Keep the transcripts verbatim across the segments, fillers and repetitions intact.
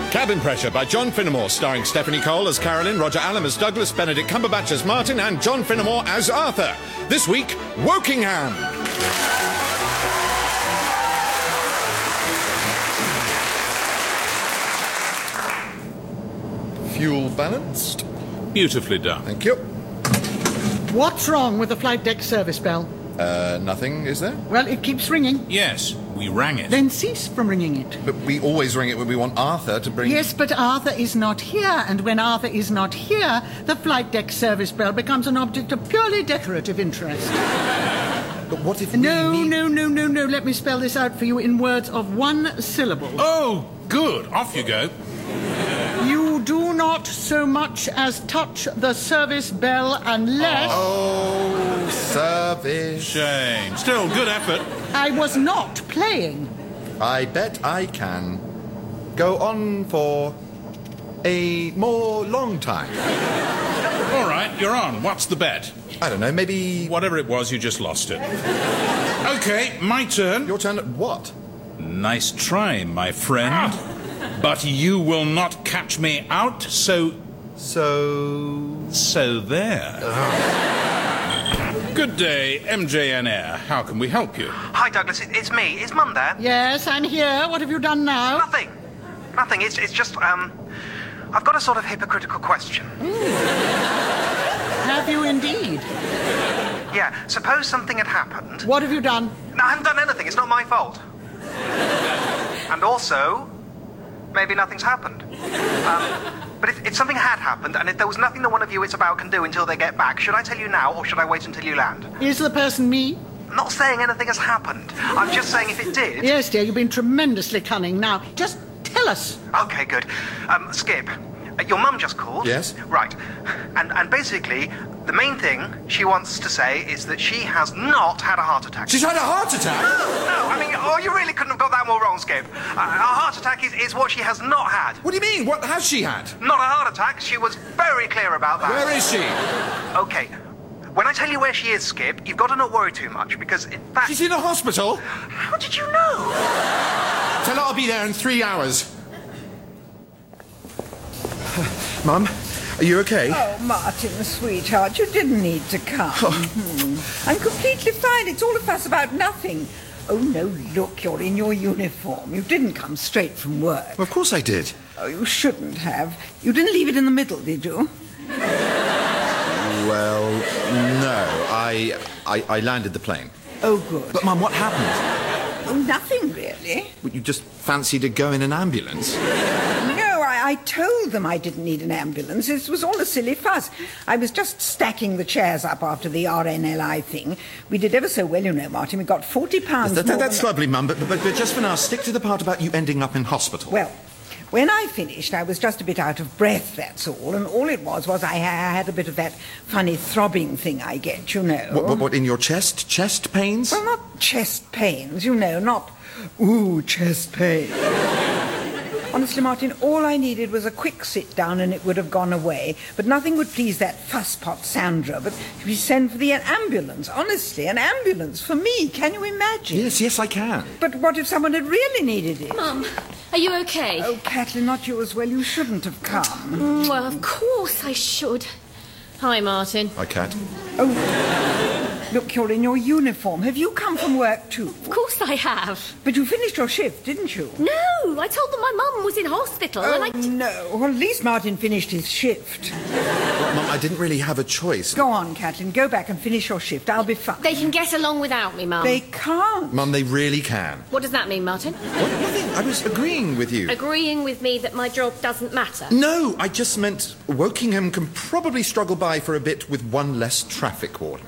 Cabin Pressure by John Finnemore, starring Stephanie Cole as Carolyn, Roger Allam as Douglas, Benedict Cumberbatch as Martin, and John Finnemore as Arthur. This week, Wokingham. Fuel balanced. Beautifully done. Thank you. What's wrong with the flight deck service bell? Uh, nothing, is there? Well, it keeps ringing. Yes, we rang it. Then cease from ringing it. But we always ring it when we want Arthur to bring... Yes, but Arthur is not here, and when Arthur is not here, the flight deck service bell becomes an object of purely decorative interest. But what if No, we need... no, no, no, no. Let me spell this out for you in words of one syllable. Oh, good. Off you go. You do not so much as touch the service bell unless... Oh, service. Shame. Still, good effort. I was not playing. I bet I can go on for a more long time. All right, you're on. What's the bet? I don't know, maybe... Whatever it was, you just lost it. OK, my turn. Your turn at what? Nice try, my friend. But you will not catch me out, so... So... So there. Good day, M J N Air. How can we help you? Hi, Douglas. It, it's me. Is Mum there? Yes, I'm here. What have you done now? Nothing. Nothing. It's, it's just, um... I've got a sort of hypocritical question. Have you indeed? Yeah, suppose something had happened... What have you done? No, I haven't done anything. It's not my fault. And also... maybe nothing's happened. Um, but if, if something had happened, and if there was nothing that one of you it's about can do until they get back, should I tell you now, or should I wait until you land? Is the person me? I'm not saying anything has happened. I'm just saying if it did... Yes, dear, you've been tremendously cunning. Now, just tell us. OK, good. Um, Skip, uh, your mum just called. Yes? Right. And, and basically, the main thing she wants to say is that she has not had a heart attack. She's had a heart attack? No, no, I mean, oh, you really couldn't have got that more wrong, Skip. Uh, a heart attack is, is what she has not had. What do you mean? What has she had? Not a heart attack. She was very clear about that. Where is she? OK. When I tell you where she is, Skip, you've got to not worry too much, because, in fact... She's in a hospital? How did you know? Tell her I'll be there in three hours. Mum, are you okay? Oh, Martin, sweetheart, you didn't need to come. Hmm. I'm completely fine. It's all a fuss about nothing. Oh, no, look, you're in your uniform. You didn't come straight from work. Well, of course I did. Oh, you shouldn't have. You didn't leave it in the middle, did you? Well, no. I, I, I landed the plane. Oh, good. But, Mum, what happened? Oh, nothing, really. Well, you just fancied to go in an ambulance? No, I, I told them I didn't need an ambulance. It was all a silly fuss. I was just stacking the chairs up after the R N L I thing. We did ever so well, you know, Martin. We got forty pounds That, that, more that's than... lovely, Mum, but, but, but just for now, stick to the part about you ending up in hospital. Well, when I finished, I was just a bit out of breath, that's all. And all it was was I had a bit of that funny throbbing thing I get, you know. What, what, what, in your chest? Chest pains? Well, not chest pains, you know, not, ooh, chest pain. Honestly, Martin, all I needed was a quick sit-down and it would have gone away. But nothing would please that fusspot Sandra. But we send for the ambulance. Honestly, an ambulance for me. Can you imagine? Yes, yes, I can. But what if someone had really needed it? Mum, are you okay? Oh, Kathleen, not you as well. You shouldn't have come. Mm, well, of course I should. Hi, Martin. Hi, Kat. Oh, look, you're in your uniform. Have you come from work too? Of course I have. But you finished your shift, didn't you? No, I told them my mum was in hospital Oh, and I... T- no. Well, at least Martin finished his shift. Well, Mum, I didn't really have a choice. Go on, Kathleen. Go back and finish your shift. I'll be fine. They can get along without me, Mum. They can't. Mum, they really can. What does that mean, Martin? What? Nothing. I was agreeing with you. Agreeing with me that my job doesn't matter? No, I just meant Wokingham can probably struggle by for a bit with one less traffic warden.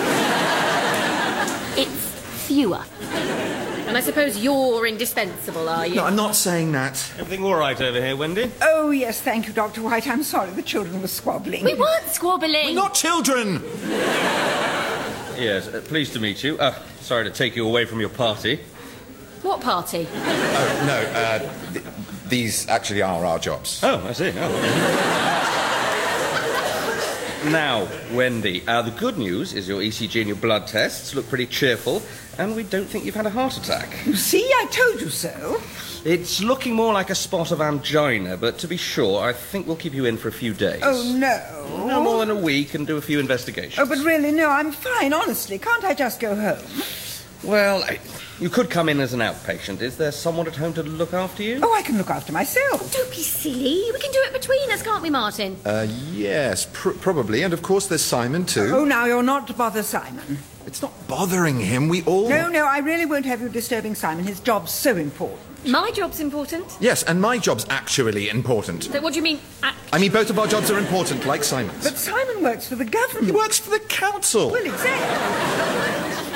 It's fewer. And I suppose you're indispensable, are you? No, I'm not saying that. Everything all right over here, Wendy? Oh, yes, thank you, Doctor White. I'm sorry the children were squabbling. We weren't squabbling. We're not children! Yes, uh, pleased to meet you. Uh, sorry to take you away from your party. What party? Oh, no, uh, th- these actually are our jobs. Oh, I see. Oh. Now, Wendy, uh, the good news is your E C G and your blood tests look pretty cheerful, and we don't think you've had a heart attack. You see, I told you so. It's looking more like a spot of angina, but to be sure, I think we'll keep you in for a few days. Oh, no. No more than a week and do a few investigations. Oh, but really, no, I'm fine, honestly. Can't I just go home? Well, I, you could come in as an outpatient. Is there someone at home to look after you? Oh, I can look after myself. Don't be silly. We can do it between us, can't we, Martin? Uh, yes, pr- probably. And of course there's Simon, too. Oh, now you're not to bother Simon. It's not bothering him. We all... No, no, I really won't have you disturbing Simon. His job's so important. My job's important. Yes, and my job's actually important. So what do you mean, act- I mean, both of our jobs are important, like Simon's. But Simon works for the government. He works for the council. Well, exactly.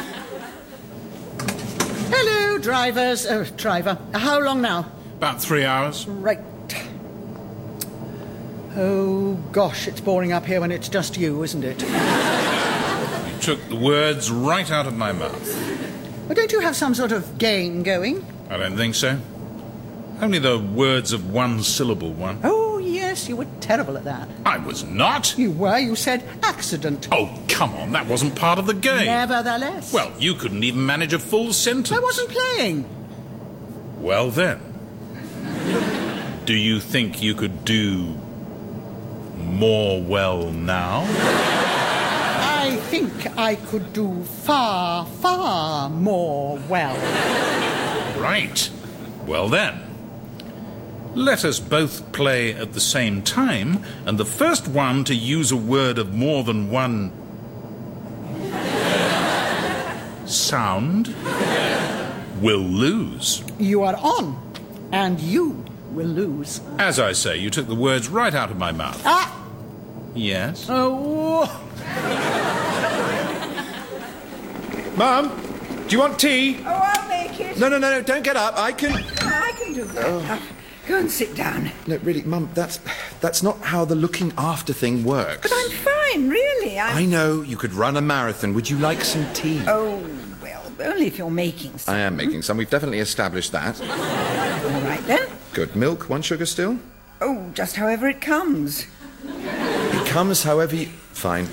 Hello, drivers. Uh, driver. How long now? About three hours. Right. Oh, gosh, it's boring up here when it's just you, isn't it? You took the words right out of my mouth. Well, don't you have some sort of game going? I don't think so. Only the words of one syllable one. Oh, yes, you were terrible at that. I was not. You were. You said accident. Oh, come on, that wasn't part of the game. Nevertheless. Well, you couldn't even manage a full sentence. I wasn't playing. Well then, do you think you could do more well now? I think I could do far, far more well. Right. Well then, let us both play at the same time, and the first one to use a word of more than one sound will lose. You are on, and you will lose. As I say, you took the words right out of my mouth. Ah! Yes? Oh! Mum, do you want tea? Oh, I'll make it. No, no, no, no, don't get up. I can... I can do that. Now, go and sit down. No, really, Mum, that's, that's not how the looking after thing works. But I'm fine, really. I'm... I know, you could run a marathon. Would you like some tea? Oh, well, only if you're making some. I am making some. We've definitely established that. All right, then. Good. Milk, one sugar still? Oh, just however it comes. It comes however you... Fine.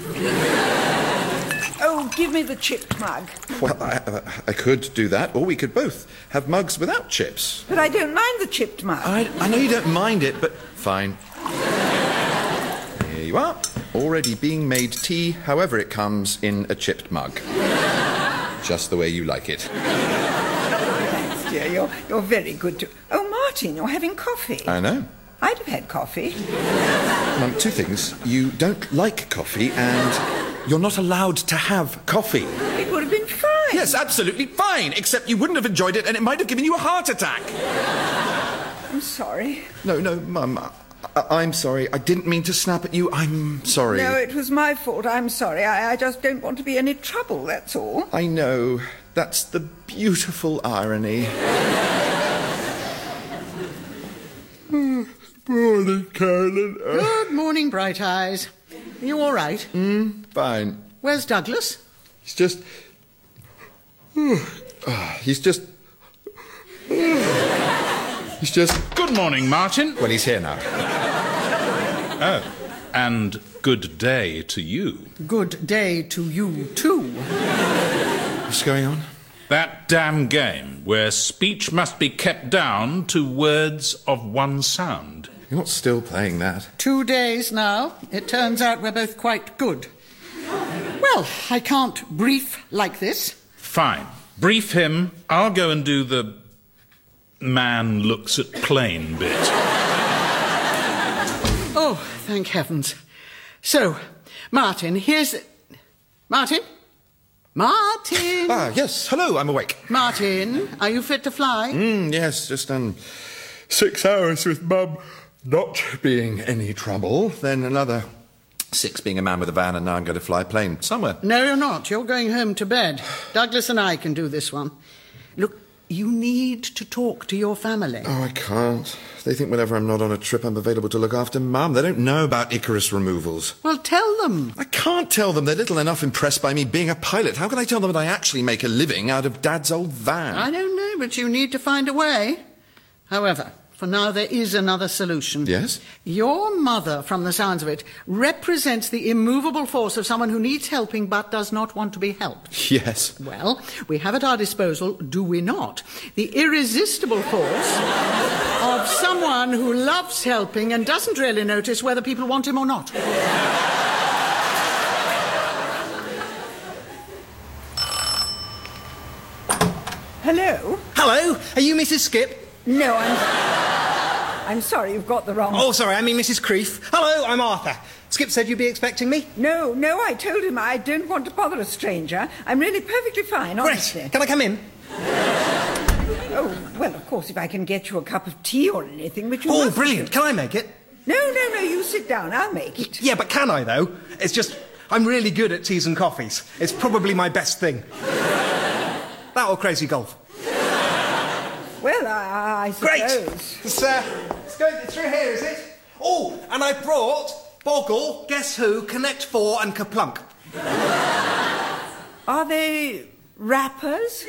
Oh, give me the chipped mug. Well, I, uh, I could do that, or we could both have mugs without chips. But I don't mind the chipped mug. I, I know you don't mind it, but fine. Here you are. Already being made tea, however it comes, in a chipped mug. Just the way you like it. Thanks, dear. You're, you're very good to... Oh, Martin, you're having coffee. I know. I'd have had coffee. Mum, two things. You don't like coffee, and you're not allowed to have coffee. It would have been fine. Yes, absolutely fine, except you wouldn't have enjoyed it, and it might have given you a heart attack. I'm sorry. No, no, Mum, I- I'm sorry. I didn't mean to snap at you. I'm sorry. No, it was my fault. I'm sorry. I, I just don't want to be any trouble, that's all. I know. That's the beautiful irony. Morning, Carolyn. Uh, Good morning, Bright Eyes. Are you all right? mm, fine. Where's Douglas? He's just... Uh, he's just... He's just... Good morning, Martin. Well, he's here now. Oh, and good day to you. Good day to you, too. What's going on? That damn game where speech must be kept down to words of one sound. You're not still playing that. Two days now. It turns out we're both quite good. Well, I can't brief like this. Fine. Brief him. I'll go and do the man looks at plane bit. Oh, thank heavens. So, Martin, here's... The... Martin? Martin! Ah, yes. Hello, I'm awake. Martin, are you fit to fly? Mm, yes, just done six hours with Mum not being any trouble. Then another six being a man with a van, and now I'm going to fly a plane somewhere. No, you're not. You're going home to bed. Douglas and I can do this one. Look, you need to talk to your family. Oh, I can't. They think whenever I'm not on a trip, I'm available to look after Mum. They don't know about Icarus removals. Well, tell them. I can't tell them. They're little enough impressed by me being a pilot. How can I tell them that I actually make a living out of Dad's old van? I don't know, but you need to find a way. However, for now there is another solution. Yes? Your mother, from the sounds of it, represents the immovable force of someone who needs helping but does not want to be helped. Yes. Well, we have at our disposal, do we not, the irresistible force of someone who loves helping and doesn't really notice whether people want him or not. Hello? Hello, are you Missus Skip? No, I'm... I'm sorry, you've got the wrong... Oh, sorry, I mean Missus Creef. Hello, I'm Arthur. Skip said you'd be expecting me? No, no, I told him I don't want to bother a stranger. I'm really perfectly fine, honestly. Great. Can I come in? Oh, well, of course, if I can get you a cup of tea or anything, but you Oh, must... brilliant. Can I make it? No, no, no, you sit down, I'll make it. Yeah, but can I, though? It's just, I'm really good at teas and coffees. It's probably my best thing. That or crazy golf. Well, I, I Great! suppose... It's, uh, it's going through here, is it? Oh, and I brought Boggle, Guess Who, Connect Four and Kaplunk. Are they rappers?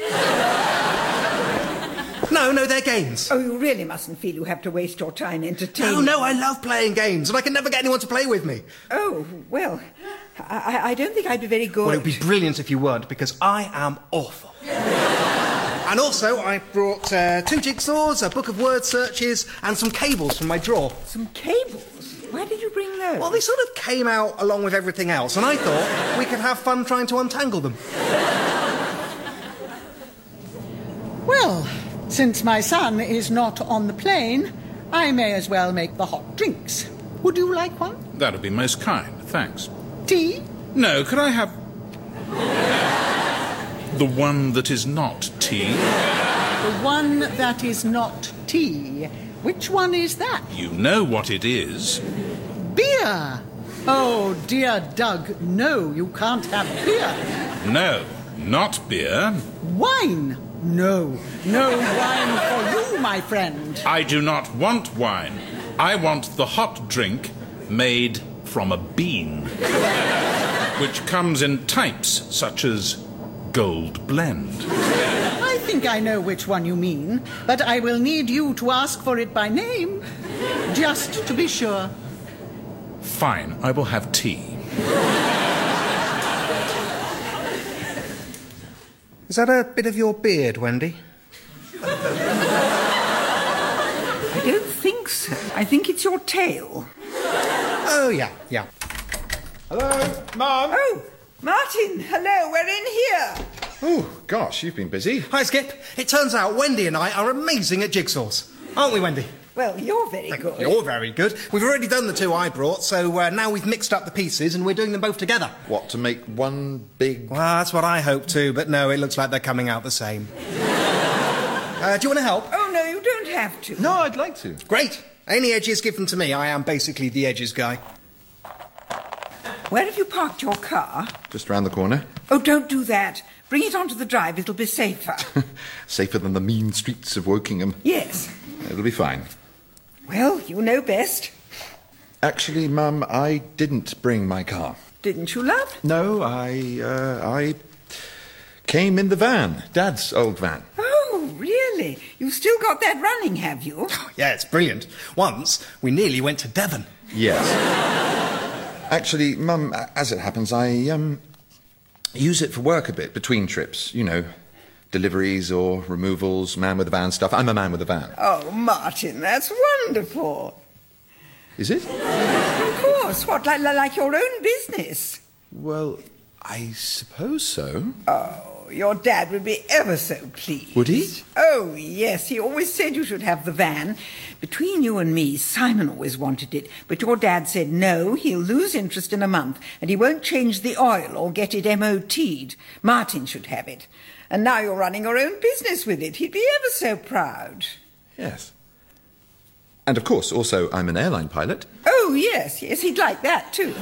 No, no, they're games. Oh, you really mustn't feel you have to waste your time entertaining... No, no, I love playing games, and I can never get anyone to play with me. Oh, well, I, I don't think I'd be very good. Well, it would be brilliant if you weren't, because I am awful. And also, I brought uh, two jigsaws, a book of word searches, and some cables from my drawer. Some cables? Where did you bring those? Well, they sort of came out along with everything else, and I thought we could have fun trying to untangle them. Well, since my son is not on the plane, I may as well make the hot drinks. Would you like one? That would be most kind, thanks. Tea? No, could I have... the one that is not tea? The one that is not tea. Which one is that? You know what it is. Beer! Oh, dear Doug, no, you can't have beer. No, not beer. Wine? No, no wine for you, my friend. I do not want wine. I want the hot drink made from a bean, which comes in types such as Gold Blend. I think I know which one you mean, but I will need you to ask for it by name, just to be sure. Fine, I will have tea. Is that a bit of your beard, Wendy? I don't think so. I think it's your tail. Oh, yeah, yeah. Hello, Mum? Oh, Martin, hello, we're in here. Oh, gosh, you've been busy. Hi, Skip. It turns out Wendy and I are amazing at jigsaws. Aren't we, Wendy? Well, you're very good. You're very good. We've already done the two I brought, so uh, now we've mixed up the pieces and we're doing them both together. What, to make one big... Well, that's what I hoped to, but no, it looks like they're coming out the same. uh, do you want to help? Oh, no, you don't have to. No, I'd like to. Great. Any edges, give them to me. I am basically the edges guy. Where have you parked your car? Just round the corner. Oh, don't do that. Bring it onto the drive. It'll be safer. Safer than the mean streets of Wokingham. Yes. It'll be fine. Well, you know best. Actually, Mum, I didn't bring my car. Didn't you, love? No, I, uh, I came in the van. Dad's old van. Oh, really? You've still got that running, have you? Yeah, it's brilliant. Once, we nearly went to Devon. Yes. Actually, Mum, as it happens, I, um, use it for work a bit, between trips, you know, deliveries or removals, man with a van stuff. I'm a man with a van. Oh, Martin, that's wonderful. Is it? Of course. What, like, like your own business? Well, I suppose so. Oh, your dad would be ever so pleased. Would he? Oh, yes. He always said you should have the van. Between you and me, Simon always wanted it, but your dad said no, he'll lose interest in a month, and he won't change the oil or get it M O T'd. Martin should have it. And now you're running your own business with it. He'd be ever so proud. Yes. And of course, also, I'm an airline pilot. Oh, yes, yes, he'd like that too.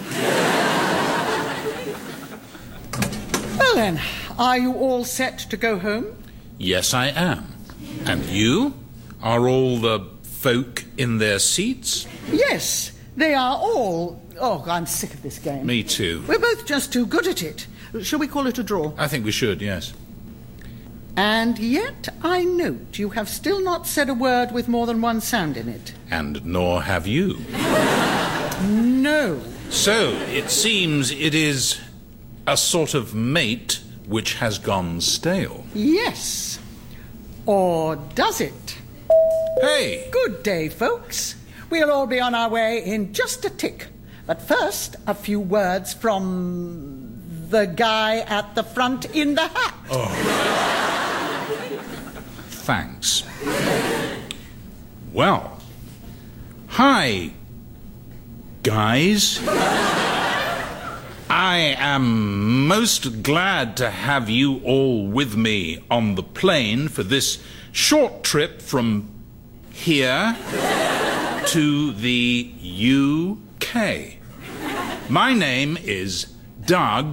Well then, are you all set to go home? Yes, I am. And you? Are all the folk in their seats? Yes, they are all... Oh, I'm sick of this game. Me too. We're both just too good at it. Shall we call it a draw? I think we should, yes. And yet I note you have still not said a word with more than one sound in it. And nor have you. No. So, it seems it is a sort of mate which has gone stale. Yes. Or does it? Hey! Good day, folks. We'll all be on our way in just a tick. But first, a few words from the guy at the front in the hat. Oh. Thanks. Well, hi, guys. I am most glad to have you all with me on the plane for this short trip from here to the U K. My name is Doug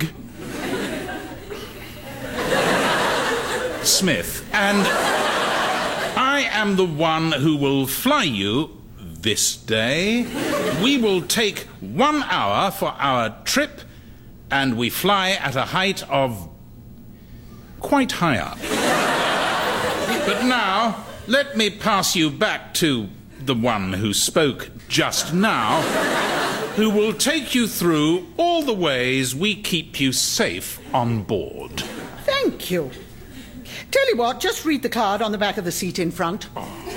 Smith, and I am the one who will fly you this day. We will take one hour for our trip, and we fly at a height of quite high up. But now, let me pass you back to the one who spoke just now, who will take you through all the ways we keep you safe on board. Thank you. Tell you what, just read the card on the back of the seat in front.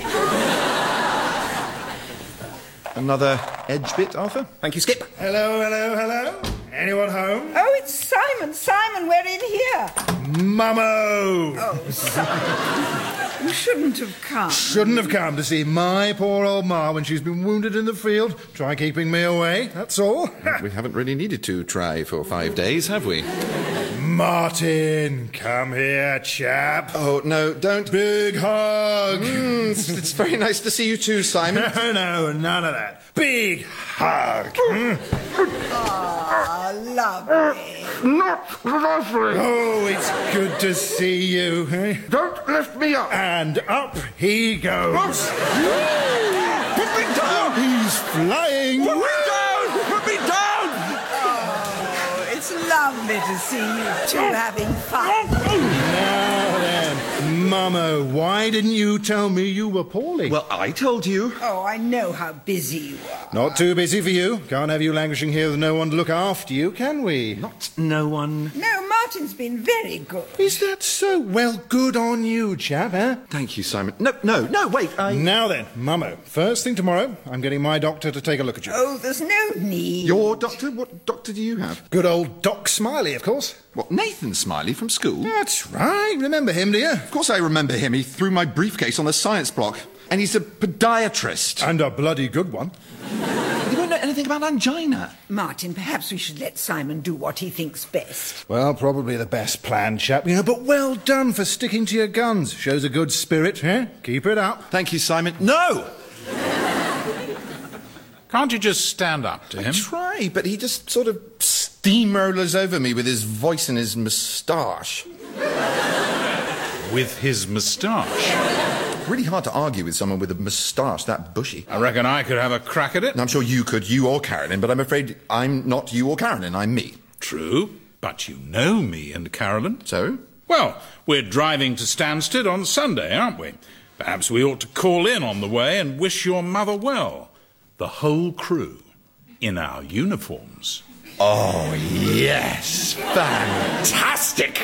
Another edge bit, Arthur? Thank you, Skip. Hello, hello, hello. Anyone home? Oh, it's Simon. Simon, we're in here. Mummo! Oh, Simon. You shouldn't have come. Shouldn't have come to see my poor old ma when she's been wounded in the field. Try keeping me away, that's all. We haven't really needed to try for five days, have we? Martin, come here, chap. Oh, no, don't. Big hug. Mm, it's, it's very nice to see you too, Simon. No, no, none of that. Big hug. Oh, lovely. Not lovely. Oh, it's good to see you. Eh? Don't lift me up. And up he goes. Put me down. He's flying. Put me down. Put me down. Oh, it's lovely to see you two having fun. Now then, Mummo, why didn't you tell me you were poorly? Well, I told you. Oh, I know how busy you are. Not too busy for you. Can't have you languishing here with no one to look after you, can we? Not no one. No, Martin's been very good. Is that so? Well, good on you, chap, eh? Thank you, Simon. No, no, no, wait, I... Now then, Mummo, first thing tomorrow, I'm getting my doctor to take a look at you. Oh, there's no need. Your doctor? What doctor do you have? Good old Doc Smiley, of course. What, Nathan Smiley from school? That's right. Remember him, do you? Of course I remember him. He threw my briefcase on the science block. And he's a podiatrist. And a bloody good one. You won't know anything about angina. Martin, perhaps we should let Simon do what he thinks best. Well, probably the best plan, chap, you know, but well done for sticking to your guns. Shows a good spirit, eh? Keep it up. Thank you, Simon. No! Can't you just stand up to him? I try, but he just sort of steamrollers over me with his voice and his moustache. With his moustache? Really hard to argue with someone with a moustache that bushy. I reckon I could have a crack at it. And I'm sure you could, you or Carolyn, but I'm afraid I'm not you or Carolyn, I'm me. True, but you know me and Carolyn. So? Well, we're driving to Stansted on Sunday, aren't we? Perhaps we ought to call in on the way and wish your mother well. The whole crew, in our uniforms. Oh, yes! Fantastic!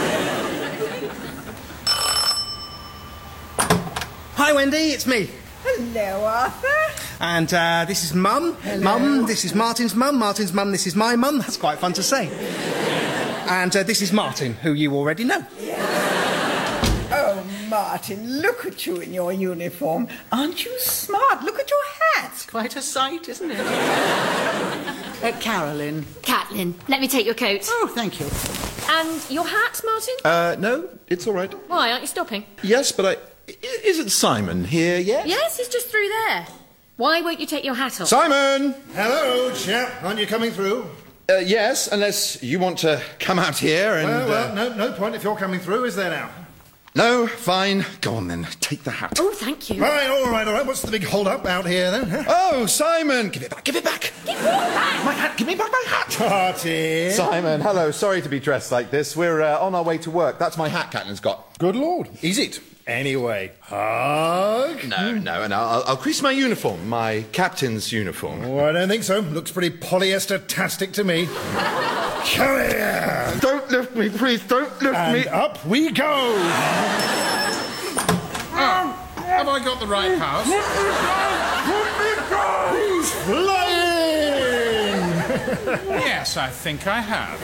Hi, Wendy, it's me. Hello, Arthur. And uh, this is Mum. Mum, this is Martin's mum. Martin's mum, this is my mum. That's quite fun to say. And uh, this is Martin, who you already know. Oh, Martin, look at you in your uniform. Aren't you smart? Look at your hat. Quite a sight, isn't it? uh, Carolyn. Catelyn, let me take your coat. Oh, thank you. And your hat, Martin? Uh, no, it's all right. Why, aren't you stopping? Yes, but I... I- Isn't Simon here yet? Yes, he's just through there. Why won't you take your hat off? Simon! Hello, chap. Aren't you coming through? Uh, yes, unless you want to come out here and... Well, well, uh, no, no point if you're coming through, is there now? No, fine. Go on then, take the hat. Oh, thank you. Right, all right, all right. What's the big hold-up out here, then? Huh? Oh, Simon! Give it back, give it back! Give what back? My hat, give me back my hat! Party! Simon, hello. Sorry to be dressed like this. We're uh, on our way to work. That's my hat Caitlin's got. Good Lord. Is it? Anyway, hug? No, no, and I'll, I'll crease my uniform, my captain's uniform. Oh, I don't think so. Looks pretty polyester-tastic to me. Come here! Don't lift me, please, don't lift And me. up we go! Oh, have I got the right house? He's flying! Yes, I think I have.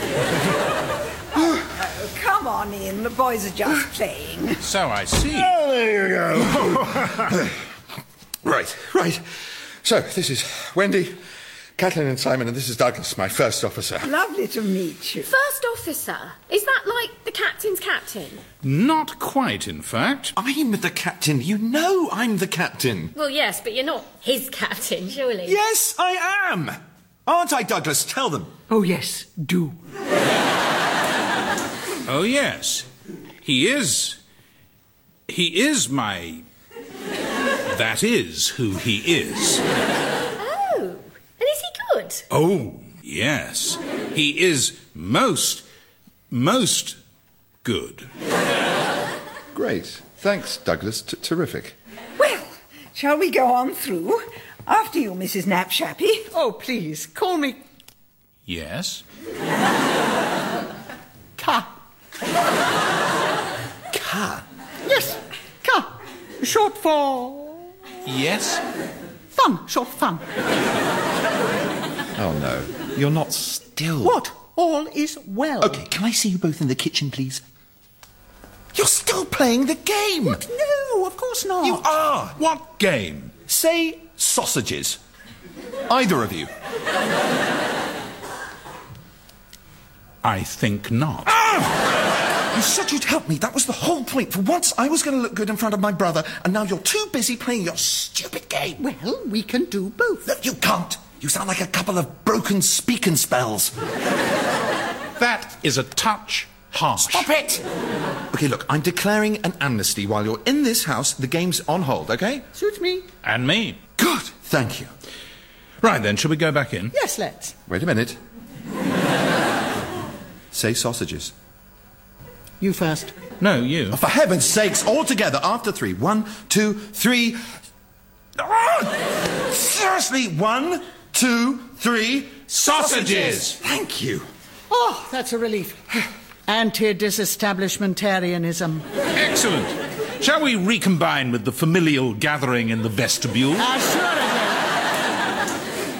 Oh, come on in. The boys are just playing. So I see. Oh, there you go. Right, right. So, this is Wendy, Caitlin and Simon, and this is Douglas, my first officer. Lovely to meet you. First officer? Is that like the captain's captain? Not quite, in fact. I'm the captain. You know I'm the captain. Well, yes, but you're not his captain, surely. Yes, I am. Aren't I, Douglas? Tell them. Oh, yes, do. Oh, yes. He is... He is my... That is who he is. Oh, and is he good? Oh, yes. He is most, most good. Great. Thanks, Douglas. T- terrific. Well, shall we go on through? After you, Missus Knapshappy. Oh, please, call me Yes? Ka. Ka. Yes, Ka. Short for... Yes? Fun, short for fun. Oh, no. You're not still. What? All is well. Okay, can I see you both in the kitchen, please? You're still playing the game. What? No, of course not. You are. What game? Say sausages. Either of you. I think not. Ah! You said you'd help me. That was the whole point. For once, I was going to look good in front of my brother, and now you're too busy playing your stupid game. Well, we can do both. No, you can't. You sound like a couple of broken speaking spells. That is a touch harsh. Stop it! Okay, look, I'm declaring an amnesty while you're in this house. The game's on hold, okay? Suits me. And me. Good. Thank you. Right then, shall we go back in? Yes, let's. Wait a minute. Say sausages. You first. No, you. Oh, for heaven's sakes, all together after three. One, two, three. Ah! Seriously, one, two, three. Sausages! Thank you. Oh, that's a relief. Anti-disestablishmentarianism. Excellent. Shall we recombine with the familial gathering in the vestibule? Ah,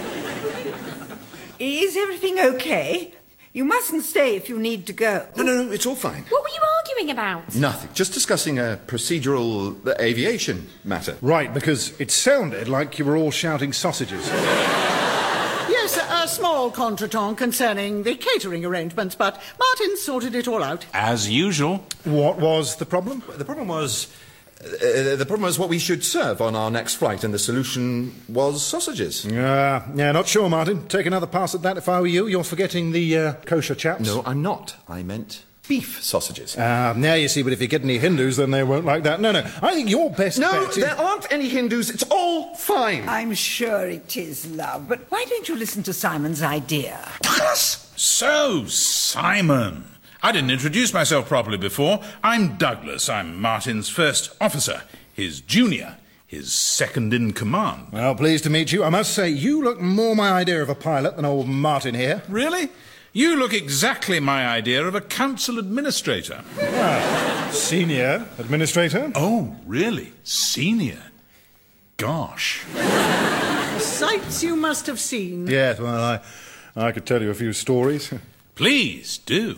Is everything okay? You mustn't stay if you need to go. No, no, no, it's all fine. What were you arguing about? Nothing. Just discussing a procedural uh, aviation matter. Right, because it sounded like you were all shouting sausages. Yes, a, a small contretemps concerning the catering arrangements, but Martin sorted it all out. As usual. What was the problem? The problem was... Uh, the problem was what we should serve on our next flight, and the solution was sausages. Uh, yeah, not sure, Martin. Take another pass at that if I were you. You're forgetting the uh, kosher chaps. No, I'm not. I meant beef sausages. Ah, now you see, but if you get any Hindus, then they won't like that. No, no, I think your best No, bet is... there aren't any Hindus. It's all fine. I'm sure it is, love, but why don't you listen to Simon's idea? Douglas! So, Simon. I didn't introduce myself properly before. I'm Douglas. I'm Martin's first officer, his junior, his second in command. Well, pleased to meet you. I must say, you look more my idea of a pilot than old Martin here. Really? You look exactly my idea of a council administrator. Ah, senior administrator? Oh, really? Senior? Gosh. The sights you must have seen. Yes, well, I, I could tell you a few stories. Please do.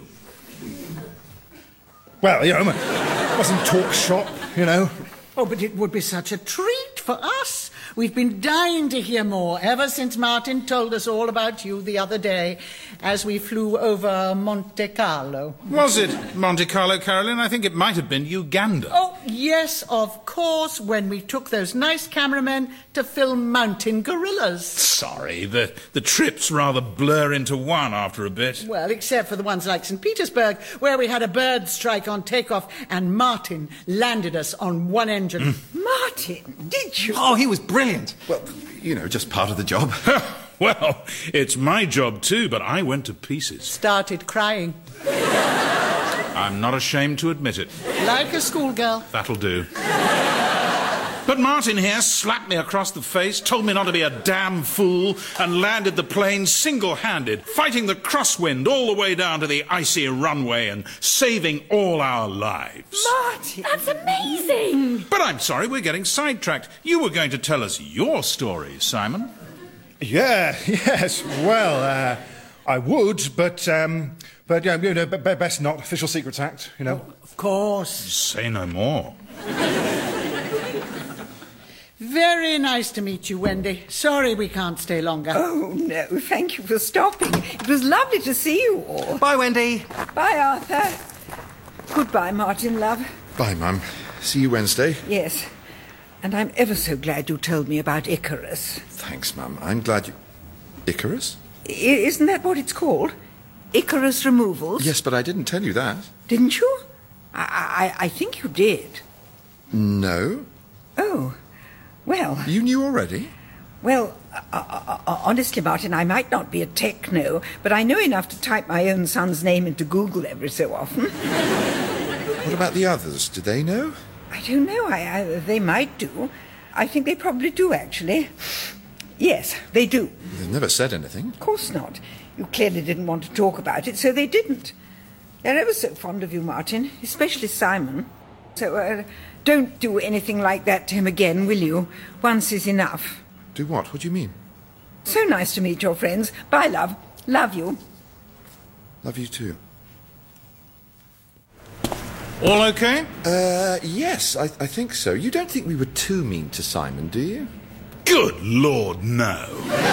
Well, you know, it wasn't talk shop, you know. Oh, but it would be such a treat for us. We've been dying to hear more ever since Martin told us all about you the other day as we flew over Monte Carlo. Was it Monte Carlo, Caroline? I think it might have been Uganda. Oh, yes, of course, when we took those nice cameramen to film mountain gorillas. Sorry, the, the trips rather blur into one after a bit. Well, except for the ones like Saint Petersburg, where we had a bird strike on takeoff and Martin landed us on one engine. Mm. Martin, did you? Oh, he was brilliant. Well, you know, just part of the job. Well, it's my job too, but I went to pieces. Started crying. I'm not ashamed to admit it. Like a schoolgirl. That'll do. But Martin here slapped me across the face, told me not to be a damn fool, and landed the plane single-handed, fighting the crosswind all the way down to the icy runway and saving all our lives. Martin! That's amazing! But I'm sorry, we're getting sidetracked. You were going to tell us your story, Simon. Yeah, yes, well, uh, I would, but, um, but, yeah, you know, b- b- best not. Official Secrets Act, you know. Of course. Say no more. Very nice to meet you, Wendy. Sorry we can't stay longer. Oh, no, thank you for stopping. It was lovely to see you all. Bye, Wendy. Bye, Arthur. Goodbye, Martin, love. Bye, Mum. See you Wednesday. Yes. And I'm ever so glad you told me about Icarus. Thanks, Mum. I'm glad you... Icarus? I- isn't that what it's called? Icarus Removals? Yes, but I didn't tell you that. Didn't you? I, I, I think you did. No. Oh, well... You knew already? Well, uh, uh, uh, honestly, Martin, I might not be a techno, but I know enough to type my own son's name into Google every so often. What about the others? Do they know? I don't know. I, I, they might do. I think they probably do, actually. Yes, they do. They've never said anything. Of course not. You clearly didn't want to talk about it, so they didn't. They're ever so fond of you, Martin, especially Simon. So uh, don't do anything like that to him again, will you? Once is enough. Do what? What do you mean? So nice to meet your friends. Bye, love. Love you. Love you too. All okay? Uh, yes, I, I think so. You don't think we were too mean to Simon, do you? Good Lord, no.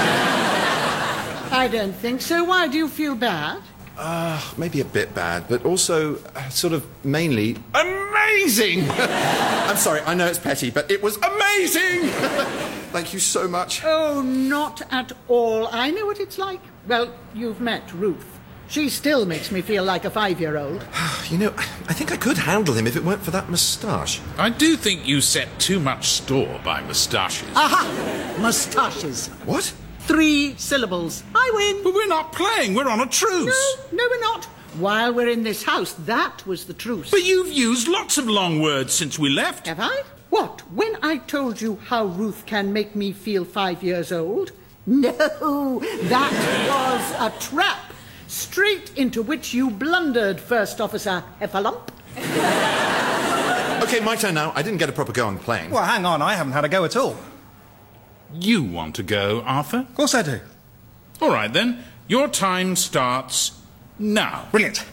I don't think so. Why, do you feel bad? Uh, maybe a bit bad, but also uh, sort of mainly amazing! I'm sorry, I know it's petty, but it was amazing! Thank you so much. Oh, not at all. I know what it's like. Well, you've met Ruth. She still makes me feel like a five-year-old. You know, I think I could handle him if it weren't for that moustache. I do think you set too much store by moustaches. Aha! Moustaches. What? Three syllables. I win. But we're not playing, we're on a truce. No, no, we're not. While we're in this house, that was the truce. But you've used lots of long words since we left. Have I? What? When I told you how Ruth can make me feel five years old? No, that was a trap. Straight into which you blundered, First Officer Heffalump. Okay, my turn now. I didn't get a proper go on the plane. Well, hang on, I haven't had a go at all. You want to go, Arthur? Of course I do. All right, then. Your time starts now. Brilliant.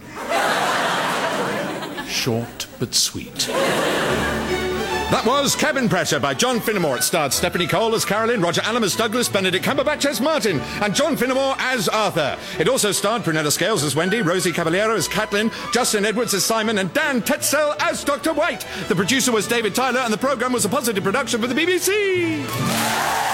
Short but sweet. That was Cabin Pressure by John Finnemore. It starred Stephanie Cole as Carolyn, Roger Allam as Douglas, Benedict Cumberbatch as Martin, and John Finnemore as Arthur. It also starred Prunella Scales as Wendy, Rosie Cavaliero as Catelyn, Justin Edwards as Simon, and Dan Tetzel as Doctor White. The producer was David Tyler, and the programme was a positive production for the B B C.